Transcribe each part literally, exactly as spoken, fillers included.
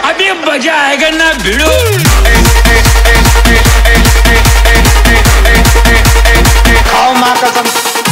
अभी मजा आएगा ना भिड़ो। खाओ माँ कसम।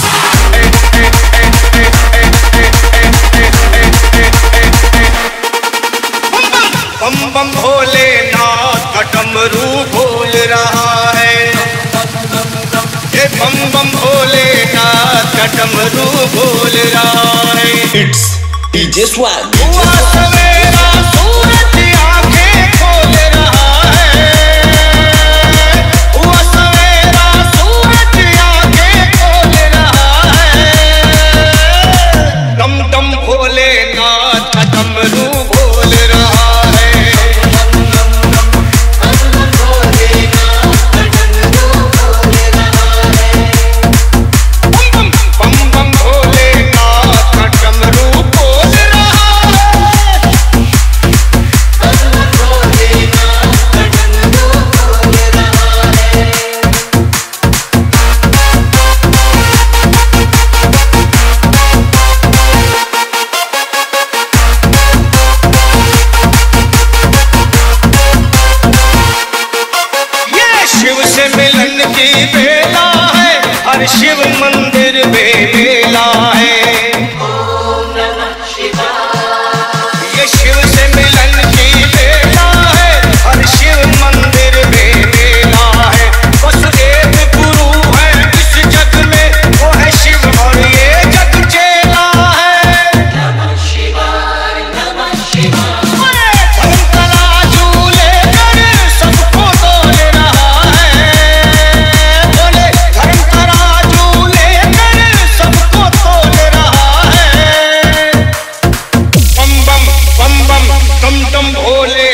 बम बम भोलेनाथ का डमरू बोल रहा है। ये बम बम भोलेनाथ का डमरू बोल रहा है। It's D J Swag. हुआ सवेरा सूरज आंखें खोल रहा है। हुआ सवेरा सूरज आंखें खोल रहा है। दम दम भोलेनाथ का डमरू बोल रहा है। बम बम बम भोलेनाथ का डमरू बोल रहा है। ये शिव से मिलन की बेला है। हर शिव मंदिर में मेला है। ये शिव से मिलन की बेला है। हर शिव मंदिर में मेला है। बस एक गुरु है इस जग में, वो है शिव और ये जग चेला है। धर्म तराजू लेकर सबको तोल रहा है। बोले धर्म तराजू लेकर सबको तोल रहा है। बम बम बम बम दम दम भोले